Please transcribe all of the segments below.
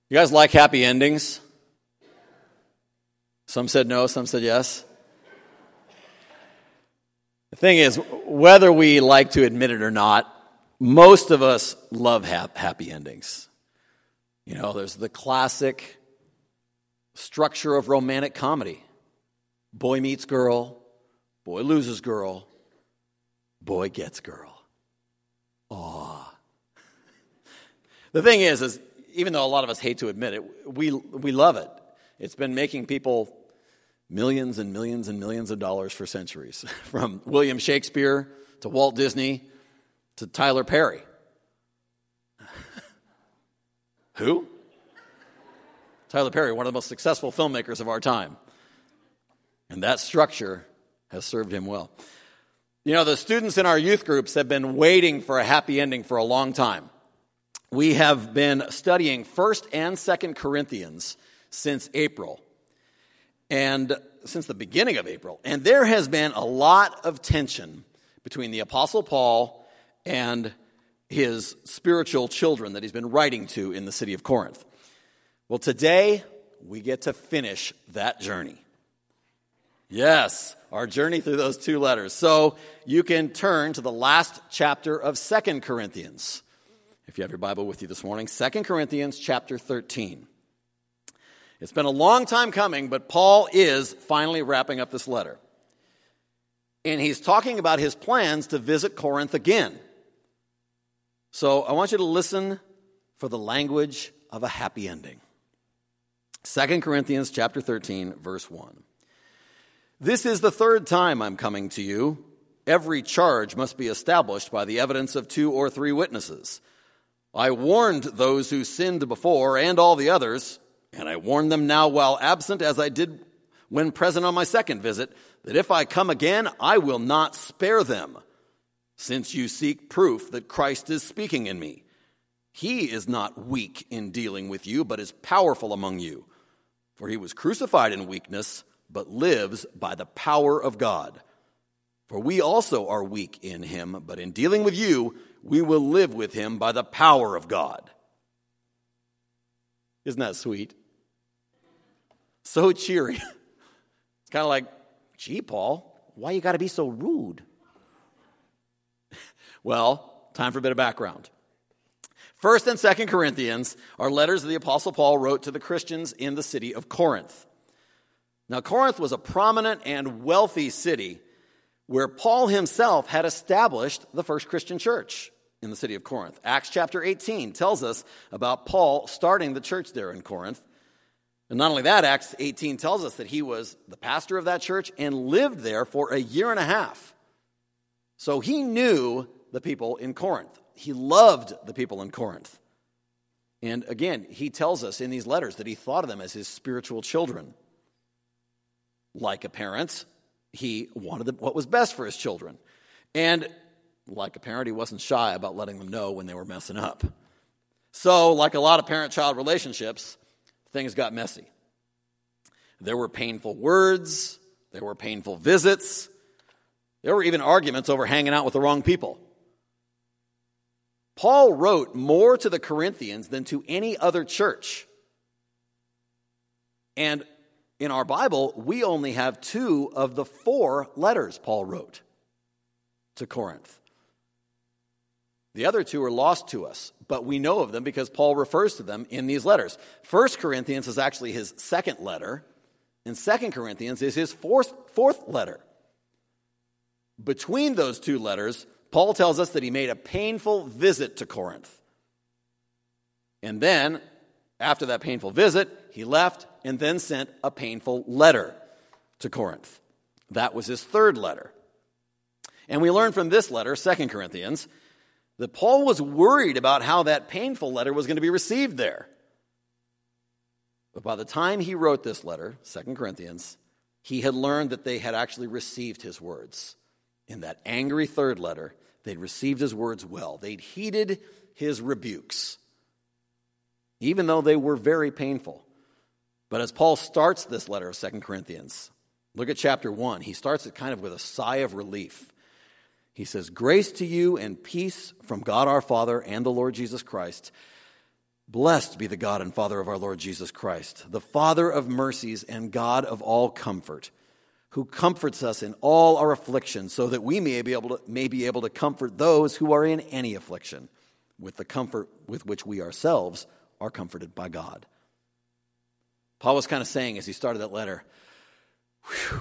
You guys like happy endings? Some said no, some said yes. The thing is, whether we like to admit it or not, most of us love happy endings. You know, there's the classic structure of romantic comedy. Boy meets girl, boy loses girl, boy gets girl. Aw. The thing is even though a lot of us hate to admit it, we love it. It's been making people millions and millions and millions of dollars for centuries, from William Shakespeare to Walt Disney to Tyler Perry. Who? Tyler Perry, one of the most successful filmmakers of our time. And that structure has served him well. You know, the students in our youth groups have been waiting for a happy ending for a long time. We have been studying 1st and 2nd Corinthians since April, and since the beginning of April. And there has been a lot of tension between the Apostle Paul and his spiritual children that he's been writing to in the city of Corinth. Well, today we get to finish that journey. Yes, our journey through those 2 letters. So you can turn to the last chapter of 2 Corinthians. If you have your Bible with you this morning, 2 Corinthians chapter 13. It's been a long time coming, but Paul is finally wrapping up this letter. And he's talking about his plans to visit Corinth again. So I want you to listen for the language of a happy ending. 2 Corinthians chapter 13, verse 1. This is the 3rd time I'm coming to you. Every charge must be established by the evidence of 2 or 3 witnesses. I warned those who sinned before and all the others, and I warn them now while absent, as I did when present on my 2nd visit, that if I come again, I will not spare them, since you seek proof that Christ is speaking in me. He is not weak in dealing with you, but is powerful among you. For he was crucified in weakness, but lives by the power of God. For we also are weak in him, but in dealing with you, we will live with him by the power of God. Isn't that sweet? So cheery. It's kind of like, gee, Paul, why you got to be so rude? Well, time for a bit of background. 1st and 2nd Corinthians are letters the Apostle Paul wrote to the Christians in the city of Corinth. Now, Corinth was a prominent and wealthy city where Paul himself had established the first Christian church in the city of Corinth. Acts chapter 18 tells us about Paul starting the church there in Corinth. And not only that, Acts 18 tells us that he was the pastor of that church and lived there for a year and a half. So he knew the people in Corinth. He loved the people in Corinth. And again, he tells us in these letters that he thought of them as his spiritual children. Like a parent, he wanted what was best for his children. And like a parent, he wasn't shy about letting them know when they were messing up. So, like a lot of parent-child relationships, things got messy. There were painful words. There were painful visits. There were even arguments over hanging out with the wrong people. Paul wrote more to the Corinthians than to any other church. And in our Bible, we only have 2 of the 4 letters Paul wrote to Corinth. The other 2 are lost to us, but we know of them because Paul refers to them in these letters. 1 Corinthians is actually his 2nd letter, and 2 Corinthians is his fourth letter. Between those 2 letters, Paul tells us that he made a painful visit to Corinth. And then, after that painful visit, he left and then sent a painful letter to Corinth. That was his 3rd letter. And we learn from this letter, 2 Corinthians, that Paul was worried about how that painful letter was going to be received there. But by the time he wrote this letter, 2 Corinthians, he had learned that they had actually received his words. In that angry 3rd letter, they'd received his words well. They'd heeded his rebukes, even though they were very painful. But as Paul starts this letter of 2 Corinthians, look at chapter 1. He starts it kind of with a sigh of relief. He says, "Grace to you and peace from God our Father and the Lord Jesus Christ. Blessed be the God and Father of our Lord Jesus Christ, the Father of mercies and God of all comfort, who comforts us in all our affliction, so that we may be able to comfort those who are in any affliction, with the comfort with which we ourselves are comforted by God. Paul was kind of saying as he started that letter, whew,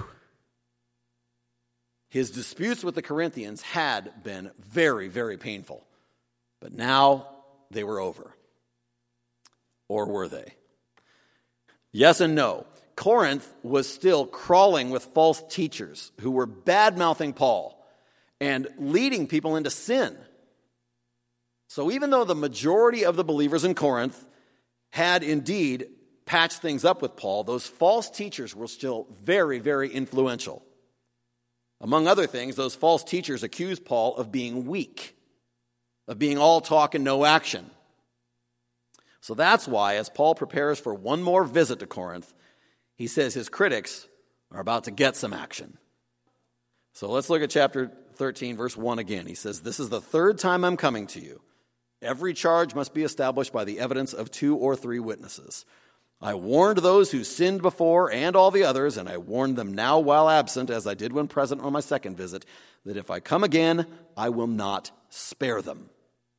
his disputes with the Corinthians had been very, very painful, but now they were over. Or were they? Yes and no. Corinth was still crawling with false teachers who were bad-mouthing Paul and leading people into sin. So even though the majority of the believers in Corinth had indeed patched things up with Paul, those false teachers were still very, very influential. Among other things, those false teachers accused Paul of being weak, of being all talk and no action. So that's why, as Paul prepares for one more visit to Corinth, he says his critics are about to get some action. So let's look at chapter 13, verse 1 again. He says, "This is the third time I'm coming to you. Every charge must be established by the evidence of 2 or 3 witnesses. I warned those who sinned before and all the others, and I warn them now while absent, as I did when present on my second visit, that if I come again, I will not spare them."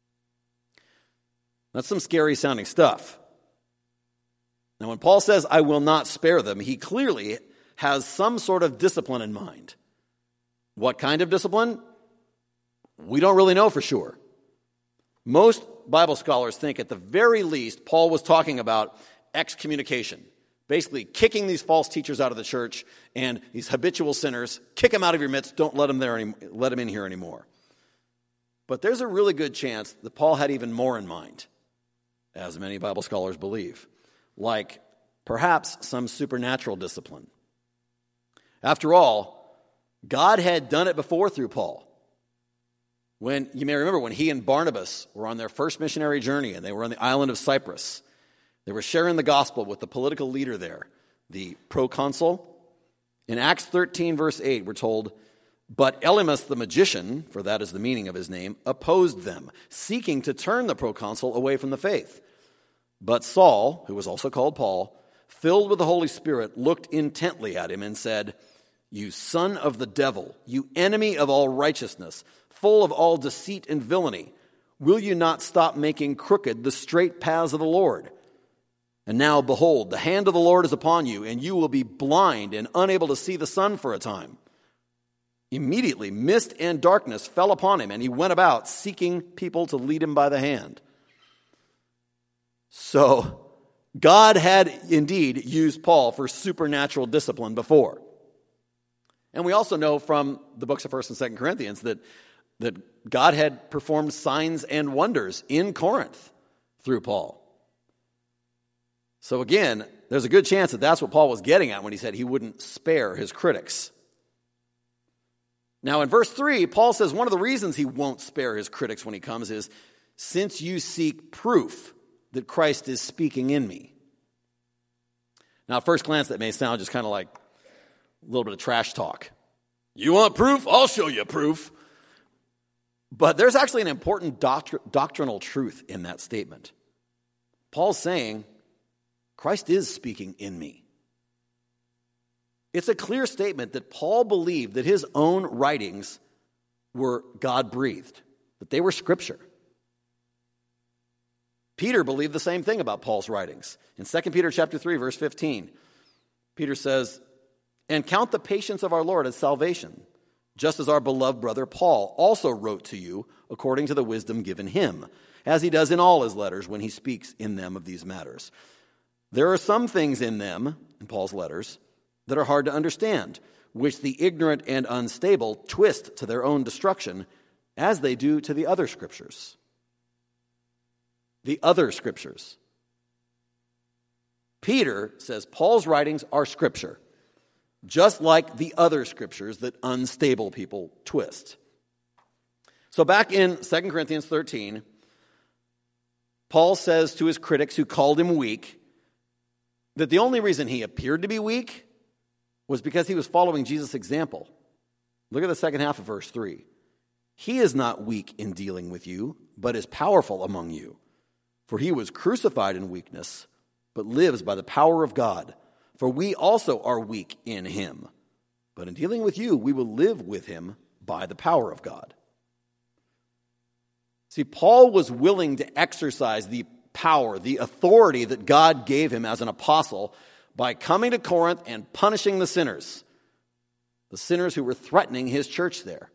That's some scary sounding stuff. Now, when Paul says, "I will not spare them," he clearly has some sort of discipline in mind. What kind of discipline? We don't really know for sure. Most Bible scholars think at the very least Paul was talking about excommunication, basically kicking these false teachers out of the church and these habitual sinners, kick them out of your midst, don't let them in here anymore. But there's a really good chance that Paul had even more in mind, as many Bible scholars believe, like perhaps some supernatural discipline. After all, God had done it before through Paul. You may remember when he and Barnabas were on their first missionary journey and they were on the island of Cyprus. They were sharing the gospel with the political leader there, the proconsul. In Acts 13, verse 8, we're told, "But Elymas the magician," for that is the meaning of his name, "opposed them, seeking to turn the proconsul away from the faith. But Saul," who was also called Paul, "filled with the Holy Spirit, looked intently at him and said, 'You son of the devil, you enemy of all righteousness, full of all deceit and villainy, will you not stop making crooked the straight paths of the Lord? And now, behold, the hand of the Lord is upon you, and you will be blind and unable to see the sun for a time.' Immediately, mist and darkness fell upon him, and he went about seeking people to lead him by the hand." So, God had indeed used Paul for supernatural discipline before. And we also know from the books of 1st and 2nd Corinthians that God had performed signs and wonders in Corinth through Paul. So again, there's a good chance that that's what Paul was getting at when he said he wouldn't spare his critics. Now in verse 3, Paul says one of the reasons he won't spare his critics when he comes is, "Since you seek proof that Christ is speaking in me." Now at first glance that may sound just kind of like a little bit of trash talk. You want proof? I'll show you proof. But there's actually an important doctrinal truth in that statement. Paul's saying, Christ is speaking in me. It's a clear statement that Paul believed that his own writings were God-breathed, that they were Scripture. Peter believed the same thing about Paul's writings. In 2 Peter chapter 3, verse 15, Peter says, "And count the patience of our Lord as salvation, just as our beloved brother Paul also wrote to you according to the wisdom given him, as he does in all his letters when he speaks in them of these matters. There are some things in them," in Paul's letters, "that are hard to understand, which the ignorant and unstable twist to their own destruction, as they do to the other Scriptures." The other Scriptures. Peter says Paul's writings are Scripture, just like the other Scriptures that unstable people twist. So back in 2 Corinthians 13, Paul says to his critics who called him weak that the only reason he appeared to be weak was because he was following Jesus' example. Look at the second half of verse 3. "He is not weak in dealing with you, but is powerful among you. For he was crucified in weakness, but lives by the power of God. For we also are weak in him. But in dealing with you, we will live with him by the power of God. See, Paul was willing to exercise the power, the authority that God gave him as an apostle by coming to Corinth and punishing the sinners who were threatening his church there.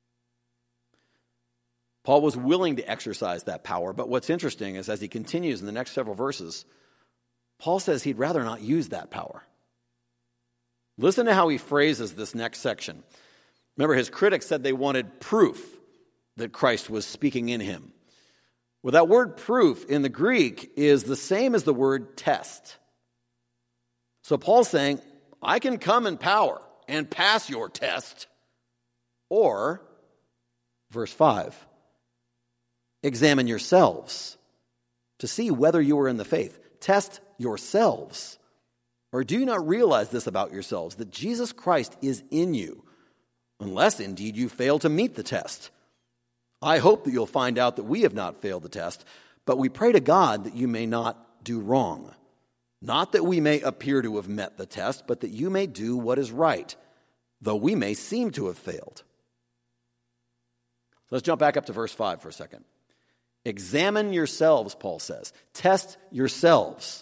Paul was willing to exercise that power, but what's interesting is as he continues in the next several verses, Paul says he'd rather not use that power. Listen to how he phrases this next section. Remember, his critics said they wanted proof that Christ was speaking in him. Well, that word proof in the Greek is the same as the word test. So Paul's saying, I can come in power and pass your test. Or, verse 5, examine yourselves to see whether you are in the faith. Test yourselves. Or do you not realize this about yourselves, that Jesus Christ is in you, unless indeed you fail to meet the test? I hope that you'll find out that we have not failed the test, but we pray to God that you may not do wrong. Not that we may appear to have met the test, but that you may do what is right, though we may seem to have failed. Let's jump back up to verse 5 for a second. Examine yourselves, Paul says. Test yourselves.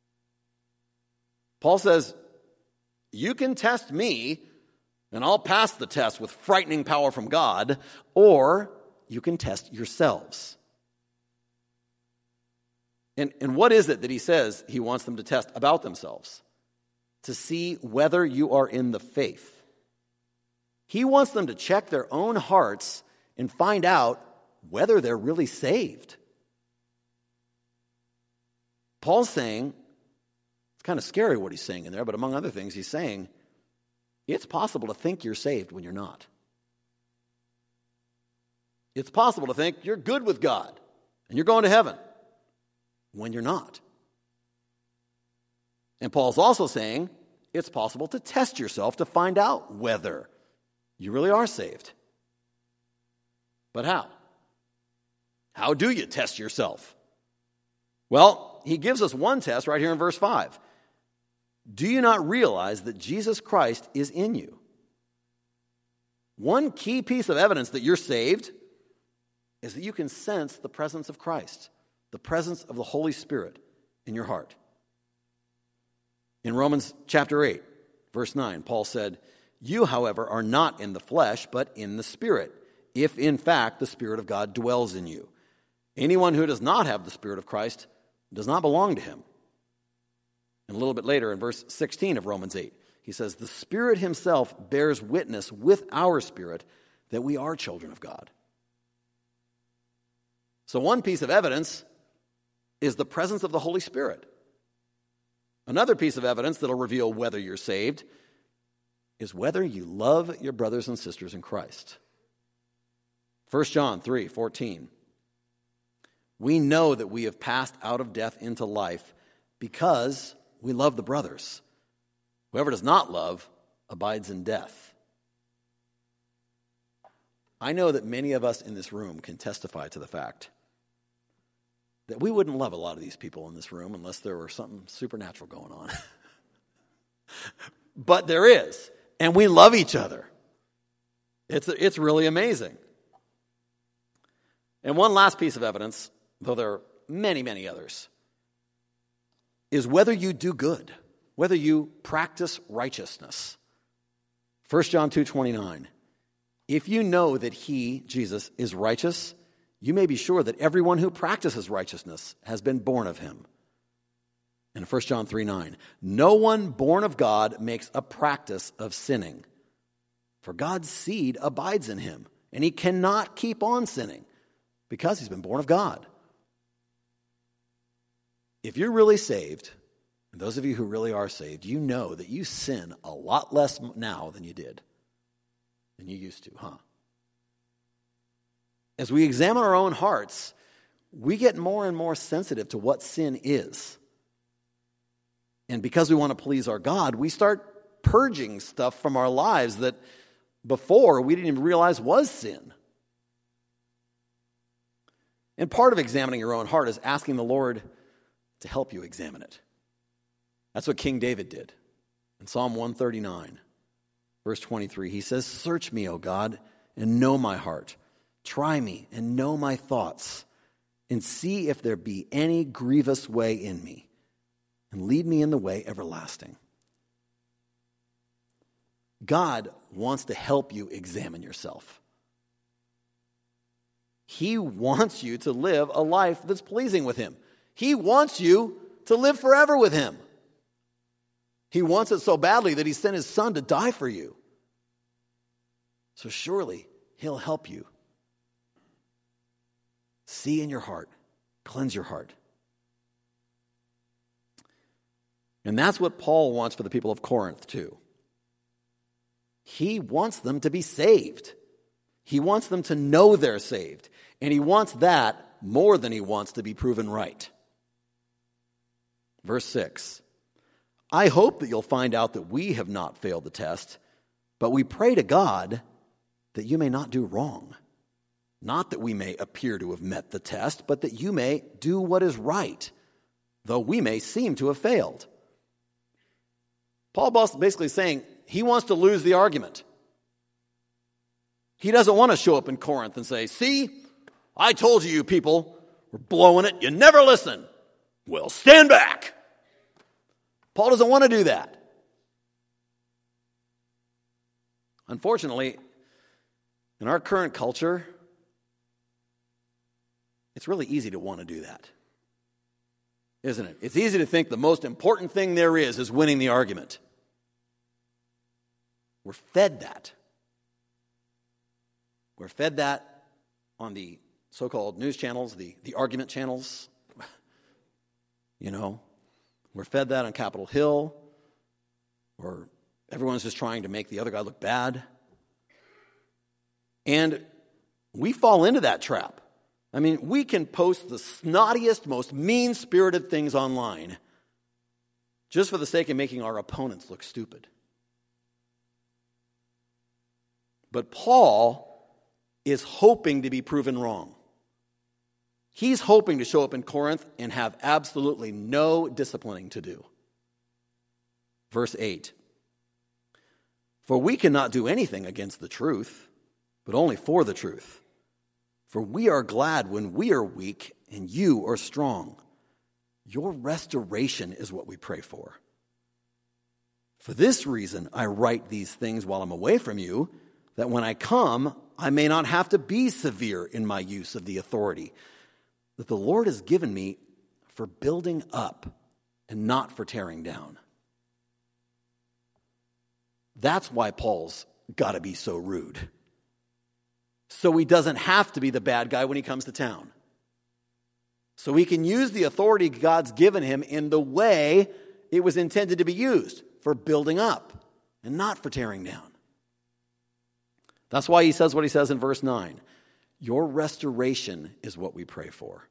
Paul says, you can test me, and I'll pass the test with frightening power from God, or you can test yourselves. And what is it that he says he wants them to test about themselves? To see whether you are in the faith. He wants them to check their own hearts and find out whether they're really saved. Paul's saying, it's kind of scary what he's saying in there, but among other things, he's saying, it's possible to think you're saved when you're not. It's possible to think you're good with God and you're going to heaven when you're not. And Paul's also saying it's possible to test yourself to find out whether you really are saved. But how? How do you test yourself? Well, he gives us one test right here in verse 5. Do you not realize that Jesus Christ is in you? One key piece of evidence that you're saved is that you can sense the presence of Christ, the presence of the Holy Spirit in your heart. In Romans chapter 8, verse 9, Paul said, you, however, are not in the flesh, but in the Spirit, if in fact the Spirit of God dwells in you. Anyone who does not have the Spirit of Christ does not belong to him. And a little bit later in verse 16 of Romans 8, he says, the Spirit himself bears witness with our spirit that we are children of God. So one piece of evidence is the presence of the Holy Spirit. Another piece of evidence that'll reveal whether you're saved is whether you love your brothers and sisters in Christ. 1 John 3:14. We know that we have passed out of death into life because we love the brothers. Whoever does not love abides in death. I know that many of us in this room can testify to the fact that we wouldn't love a lot of these people in this room unless there were something supernatural going on. But there is, and we love each other. It's really amazing. And one last piece of evidence, though there are many, many others, is whether you do good, whether you practice righteousness. 1 John 2:29. If you know that he, Jesus, is righteous, you may be sure that everyone who practices righteousness has been born of him. And 1 John 3:9. No one born of God makes a practice of sinning, for God's seed abides in him, and he cannot keep on sinning because he's been born of God. If you're really saved, and those of you who really are saved, you know that you sin a lot less now than you did, than you used to, huh? As we examine our own hearts, we get more and more sensitive to what sin is. And because we want to please our God, we start purging stuff from our lives that before we didn't even realize was sin. And part of examining your own heart is asking the Lord to help you examine it. That's what King David did. In Psalm 139, verse 23, he says, "Search me, O God, and know my heart. Try me and know my thoughts, and see if there be any grievous way in me, and lead me in the way everlasting." God wants to help you examine yourself. He wants you to live a life that's pleasing with him. He wants you to live forever with him. He wants it so badly that he sent his son to die for you. So surely he'll help you. See in your heart. Cleanse your heart. And that's what Paul wants for the people of Corinth too. He wants them to be saved. He wants them to know they're saved. And he wants that more than he wants to be proven right. Verse 6. "I hope that you'll find out that we have not failed the test, but we pray to God that you may not do wrong. Not that we may appear to have met the test, but that you may do what is right, though we may seem to have failed." Paul basically saying he wants to lose the argument. He doesn't want to show up in Corinth and say, "See, I told you people were blowing it. You never listen. Well, stand back." Paul doesn't want to do that. Unfortunately, in our current culture, it's really easy to want to do that, isn't it? It's easy to think the most important thing there is winning the argument. We're fed that. We're fed that on the so-called news channels, the argument channels. You know, we're fed that on Capitol Hill, where everyone's just trying to make the other guy look bad. And we fall into that trap. I mean, we can post the snottiest, most mean-spirited things online just for the sake of making our opponents look stupid. But Paul is hoping to be proven wrong. He's hoping to show up in Corinth and have absolutely no disciplining to do. Verse 8. "For we cannot do anything against the truth, but only for the truth. For we are glad when we are weak and you are strong. Your restoration is what we pray for. For this reason I write these things while I'm away from you, that when I come, I may not have to be severe in my use of the authority that the Lord has given me for building up and not for tearing down." That's why Paul's got to be so rude. So he doesn't have to be the bad guy when he comes to town. So he can use the authority God's given him in the way it was intended to be used, for building up and not for tearing down. That's why he says what he says in verse 9. "Your restoration is what we pray for."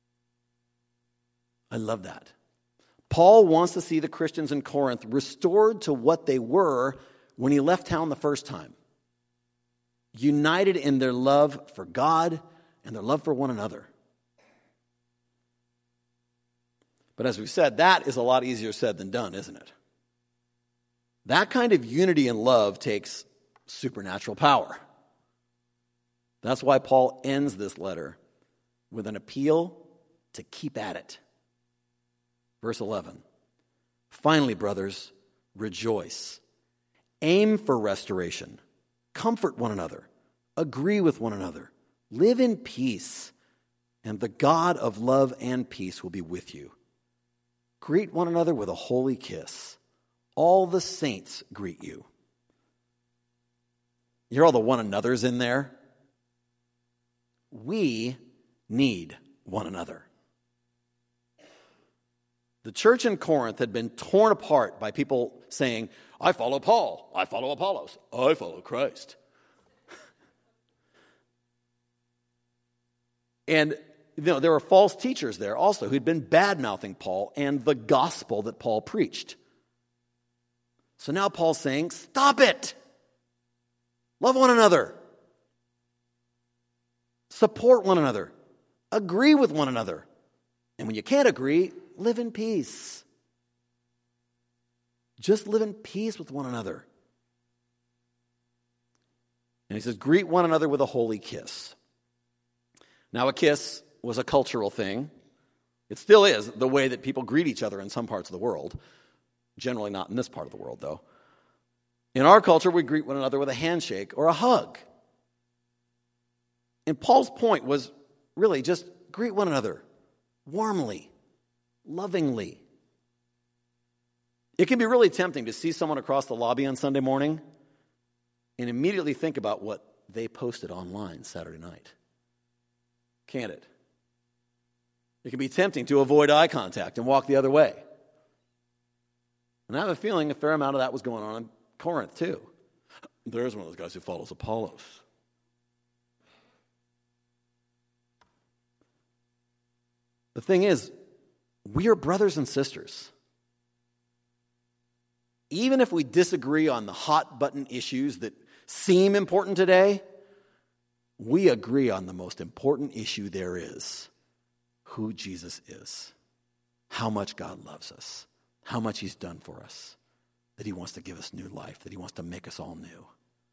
I love that. Paul wants to see the Christians in Corinth restored to what they were when he left town the first time. United in their love for God and their love for one another. But as we said, that is a lot easier said than done, isn't it? That kind of unity and love takes supernatural power. That's why Paul ends this letter with an appeal to keep at it. Verse 11. "Finally, brothers, rejoice. Aim for restoration. Comfort one another. Agree with one another. Live in peace. And the God of love and peace will be with you. Greet one another with a holy kiss. All the saints greet you." You hear all the one another's in there? We need one another. The church in Corinth had been torn apart by people saying, "I follow Paul, I follow Apollos, I follow Christ." And there were false teachers there also who'd been bad-mouthing Paul and the gospel that Paul preached. So now Paul's saying, stop it. Love one another. Support one another. Agree with one another. And when you can't agree, live in peace. Just live in peace with one another. And he says, greet one another with a holy kiss. Now, a kiss was a cultural thing. It still is the way that people greet each other in some parts of the world. Generally not in this part of the world, though. In our culture, we greet one another with a handshake or a hug. And Paul's point was really just greet one another warmly, lovingly. It can be really tempting to see someone across the lobby on Sunday morning and immediately think about what they posted online Saturday night. Can't it? It can be tempting to avoid eye contact and walk the other way. And I have a feeling a fair amount of that was going on in Corinth too. There's one of those guys who follows Apollos. The thing is, we are brothers and sisters. Even if we disagree on the hot button issues that seem important today, we agree on the most important issue there is: who Jesus is, how much God loves us, how much he's done for us, that he wants to give us new life, that he wants to make us all new.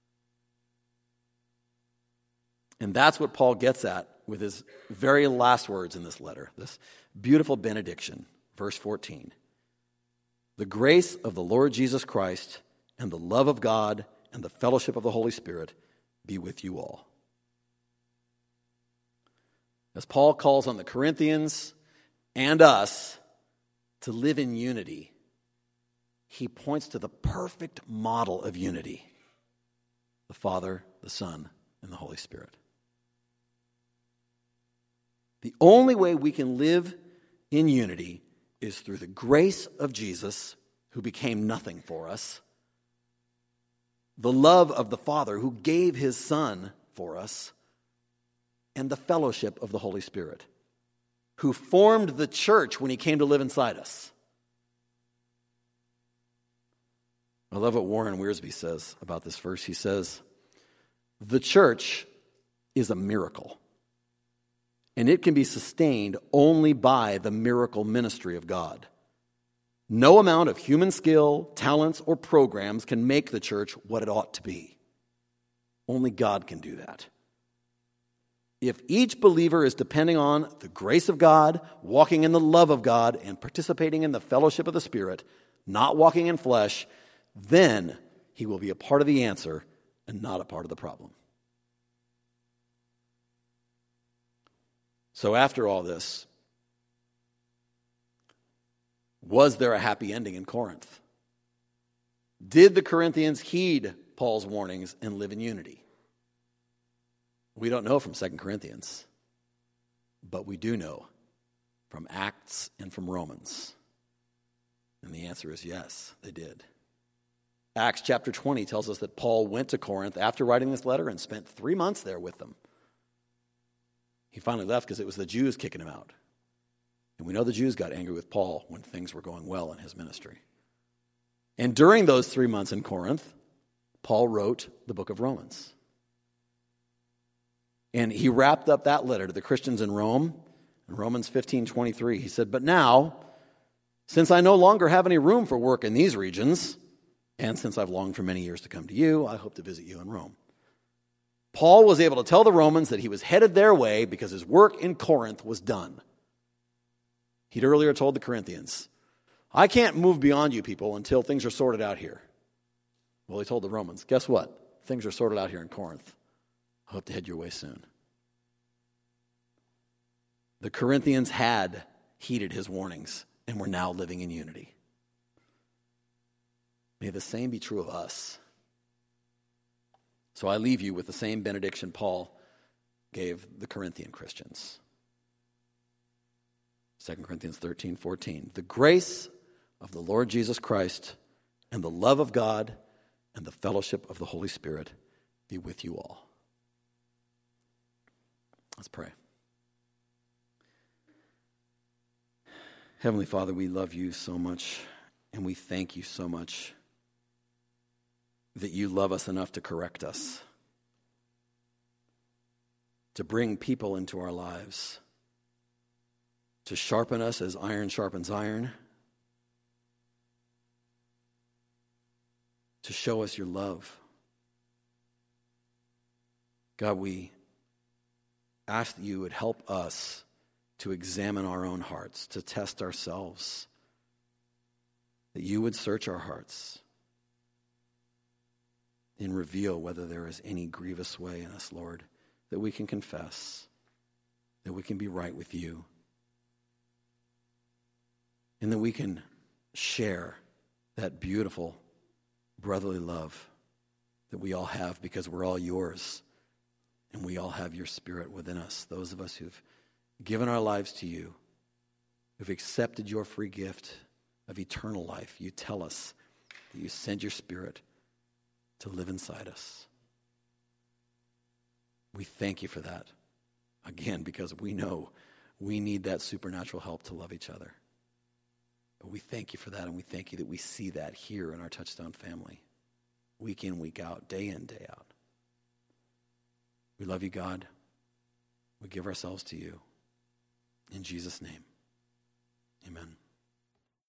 And that's what Paul gets at with his very last words in this letter, this beautiful benediction, verse 14. The grace of the Lord Jesus Christ and the love of God and the fellowship of the Holy Spirit be with you all. As Paul calls on the Corinthians and us to live in unity, he points to the perfect model of unity: the Father, the Son, and the Holy Spirit. The only way we can live in unity is through the grace of Jesus, who became nothing for us, the love of the Father, who gave his Son for us, and the fellowship of the Holy Spirit, who formed the church when he came to live inside us. I love what Warren Wiersbe says about this verse. He says, the church is a miracle, and it can be sustained only by the miracle ministry of God. No amount of human skill, talents, or programs can make the church what it ought to be. Only God can do that. If each believer is depending on the grace of God, walking in the love of God, and participating in the fellowship of the Spirit, not walking in flesh, then he will be a part of the answer and not a part of the problem. So after all this, was there a happy ending in Corinth? Did the Corinthians heed Paul's warnings and live in unity? We don't know from 2 Corinthians, but we do know from Acts and from Romans. And the answer is yes, they did. Acts chapter 20 tells us that Paul went to Corinth after writing this letter and spent 3 months there with them. He finally left because it was the Jews kicking him out. And we know the Jews got angry with Paul when things were going well in his ministry. And during those 3 months in Corinth, Paul wrote the book of Romans. And he wrapped up that letter to the Christians in Rome in Romans 15:23. He said, "But now, since I no longer have any room for work in these regions, and since I've longed for many years to come to you, I hope to visit you in Rome." Paul was able to tell the Romans that he was headed their way because his work in Corinth was done. He'd earlier told the Corinthians, I can't move beyond you people until things are sorted out here. Well, he told the Romans, guess what? Things are sorted out here in Corinth. I hope to head your way soon. The Corinthians had heeded his warnings and were now living in unity. May the same be true of us. So I leave you with the same benediction Paul gave the Corinthian Christians. 2 Corinthians 13:14. The grace of the Lord Jesus Christ and the love of God and the fellowship of the Holy Spirit be with you all. Let's pray. Heavenly Father, we love you so much, and we thank you so much that you love us enough to correct us, to bring people into our lives to sharpen us as iron sharpens iron, to show us your love. God, we ask that you would help us to examine our own hearts, to test ourselves, that you would search our hearts and reveal whether there is any grievous way in us, Lord, that we can confess, that we can be right with you, and that we can share that beautiful brotherly love that we all have because we're all yours and we all have your Spirit within us. Those of us who've given our lives to you, who've accepted your free gift of eternal life, you tell us that you send your Spirit to live inside us. We thank you for that, again, because we know we need that supernatural help to love each other. But we thank you for that, and we thank you that we see that here in our Touchstone family, week in, week out, day in, day out. We love you, God. We give ourselves to you. In Jesus' name, amen.